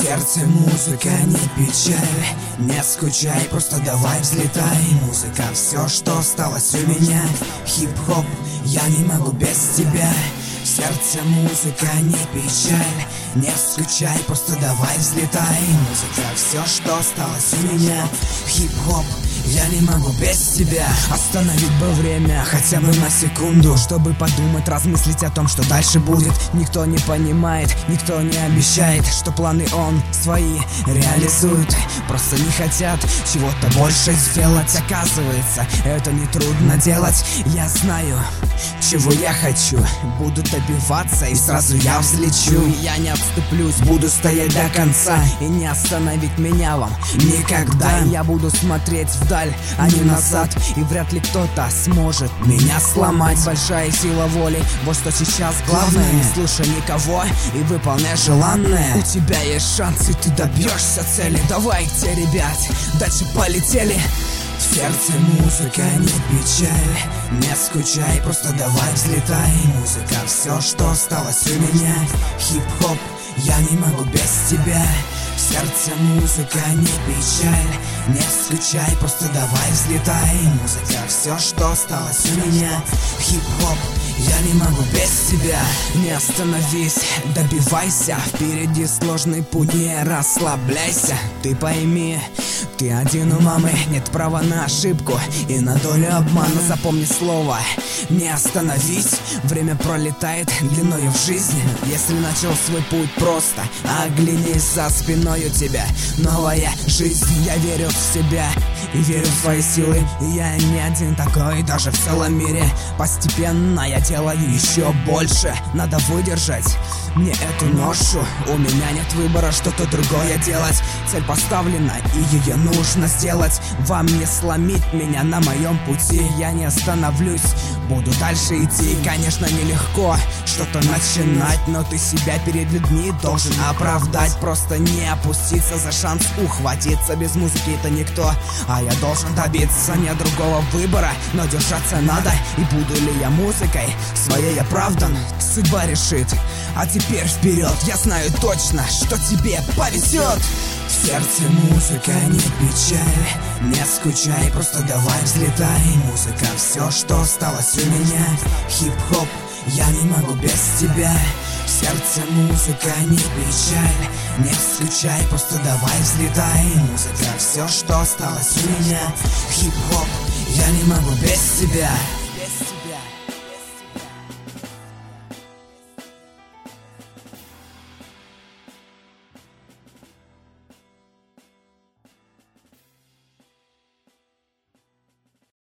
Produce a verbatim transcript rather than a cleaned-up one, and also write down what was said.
сердце музыка, не печаль. Не скучай, просто давай взлетай. Музыка все, что осталось у меня. Хип-хоп, я не могу без тебя. В сердце музыка, не печаль. Не скучай, просто давай взлетай. Музыка все, что осталось у меня. Хип-хоп, я не могу без тебя. Остановить бы время, хотя бы на секунду, чтобы подумать, размыслить о том, что дальше будет. Никто не понимает, никто не обещает, что планы он свои реализует. Просто не хотят чего-то больше сделать. Оказывается, это не трудно делать. Я знаю, чего я хочу. Буду добиваться и сразу я взлечу. Я не отступлюсь, буду стоять до конца. И не остановить меня вам никогда. Я буду смотреть вдаль, а не назад. И вряд ли кто-то сможет меня сломать. Большая сила воли, вот что сейчас главное. Не слушай никого и выполняй желанное. У тебя есть шанс, и ты добьешься цели. Давайте, ребят, дальше полетели. В сердце музыка, не печаль. Не скучай, просто давай взлетай. Музыка все, что осталось у меня. Хип-хоп, я не могу без тебя. В сердце музыка, не печаль. Не скучай, просто давай взлетай. Музыка все, что осталось у меня. Хип-хоп, я не могу без тебя. Не остановись, добивайся. Впереди сложный путь, не расслабляйся. Ты пойми, ты один у мамы, нет права на ошибку и на долю обмана. Запомни слово, не остановись. Время пролетает длиною в жизнь. Если начал свой путь, просто оглянись, за спиной у тебя новая жизнь. Я верю в себя и верю в свои силы. И я не один такой, даже в целом мире. Постепенно я делаю еще больше. Надо выдержать мне эту ношу. У меня нет выбора, что-то другое делать. Цель поставлена, и ее нужно сделать. Вам не сломить меня на моем пути. Я не остановлюсь, буду дальше идти. Конечно, нелегко что-то начинать, но ты себя перед людьми должен оправдать. Просто не опуститься, за шанс ухватиться. Без музыки это никто, а я должен добиться. Нет другого выбора, но держаться надо. И буду ли я музыкой своей оправдан, судьба решит. А теперь вперед, я знаю точно, что тебе повезет. В сердце музыка, не печаль. Не скучай, просто давай взлетай. Музыка все, что осталось у меня. Хип-хоп, я не могу без тебя. В сердце музыка, не печаль. Не скучай, просто давай взлетай. Музыка все, что осталось у меня. Хип-хоп, я не могу без тебя.